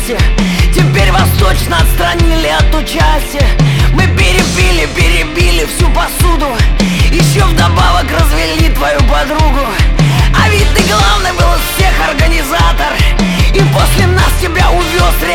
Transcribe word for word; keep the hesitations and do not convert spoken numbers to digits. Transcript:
счастье. Теперь вас точно отстранили от участия. Мы перепили, перебили всю посуду, еще вдобавок развели твою подругу. А ведь ты главный был из всех организатор, и после нас тебя увез